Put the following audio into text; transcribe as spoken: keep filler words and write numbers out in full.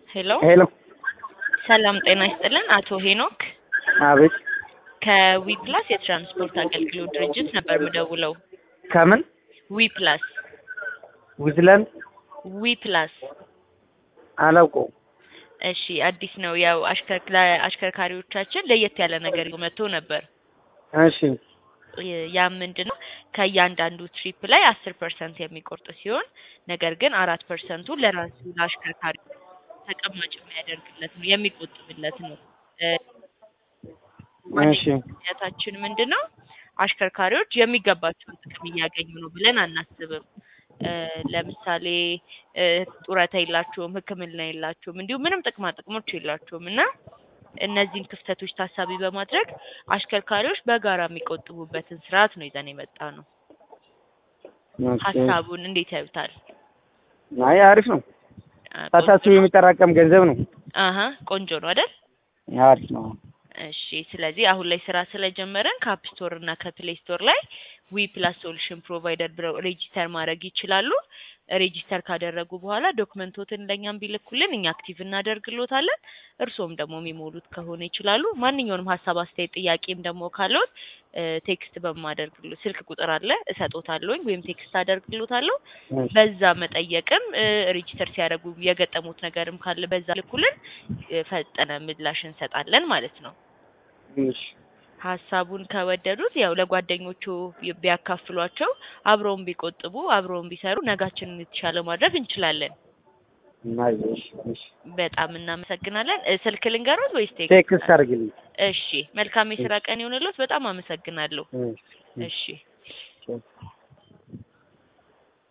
ሄሎ ሄሎ ሰላም ጤና ይስጥልን አቶ ሄኖክ አቤት ከዊፕላስ የትራንስፖርት አገልግሎት ድርጅት ነበር ምደውለው ከምን ዊፕላስ ዊዝላንድ ዊፕላስ አላውቀው እሺ አዲስ ነው ያው አሽከርክላ አሽከርካሪዎቻችን ለየት ያለ ነገር መጥቶ ነበር እሺ ያ ምንድነው ከያንዳንዱ ትሪፕ ላይ አስር ፐርሰንት የሚቆርጥ ሲሆን ነገር ግን አራት ፐርሰንት ለራሱ ለአሽከርካሪ ተቀማጭ የሚያደርግለት ነው የሚቆጥብለት ነው እሺ ያታችን ምንድነው አሽከርካሪዎች የሚገባቸውን ጥቅም እያገኙ ነው ብለን አናስብም ለምሳሌ ጡረታ የላቸውም ህክምና የላቸውም እንዲሁ ምንም ጥቅማ ጥቅሞች የላቸውም እና እነዚህን ክፍተቶች ታሳቢ በማድረግ አሽከርካሪዎች በጋራ የሚቆጥቡበትን ስርዓት ነው ይዘን የመጣ ነው ሐሳቡን እንዴት ያዩታል አይ አሪፍ ነው ታታሱ የሚጠራቀም ገንዘብ ነው አሃ ቆንጆ ነው አይደል አሪፍ ነው እሺ ስለዚህ አሁን ላይ ስራ ስለጀመረን ከአፕ ስቶር እና ከፕሌይ ስቶር ላይ ዊፕላስ ሶሉሽን ፕሮቫይደር ብለው ሬጂስተር ማድረግ ይችላሉ ሬጂስተር ካደረጉ በኋላ ዶክመንቶችን ለኛም ቢልኩልን እኛ አክቲቭ እናደርግሎታለን እርሶም ደግሞ የሚሞሉት ከሆነ ይችላሉ ማንኛውንም ሐሳብ አስተያየት ጥያቄም ደግሞ ካለዎት ቴክስት በማደርግሎ ስልክ ቁጥር አለ እሰጦታለሁ ወይም ቴክስት አደርግሎታለሁ በዛ መጠየቅም ሬጂስተር ሲያደርጉ የገጠሙት ነገርም ካለ በዛ ልኩልን ፈጠነ ምላሽ እንሰጣለን ማለት ነው እሺ ሐሳቡን ከወደዱት ያው ለጓደኞቹ ቢያካፍሏቸው አብረውን ቢቆጥቡ አብረውን ቢሰሩ ነጋችንን የተሻለ ማድረግ እንችላለን ማይሽ እሺ በጣም እናመሰግናለን ስልክ ልንገሩት ወይስ ቴክስት አድርግልኝ እሺ መልካም የሥራ ቀን ይሁንልዎት በጣም አመሰግናለሁ እሺ